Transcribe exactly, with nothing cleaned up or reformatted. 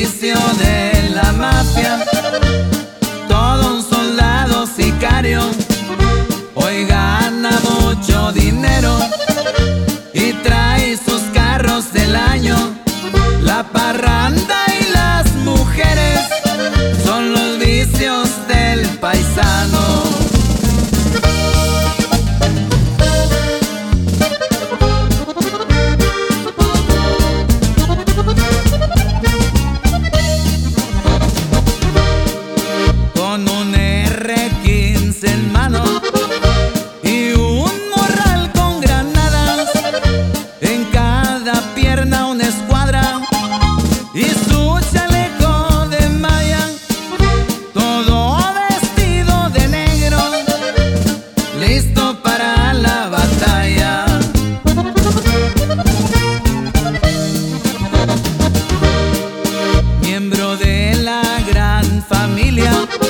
servicio de la mafia, todo un soldado sicario. Hoy gana mucho dinero y trae sus carros del año. La parranda y las mujeres son los vicios del paisano. Con un erre quince en mano y un morral con granadas, en cada pierna una escuadra y su chaleco de malla, todo vestido de negro, listo para la batalla. Miembro de la gran familia,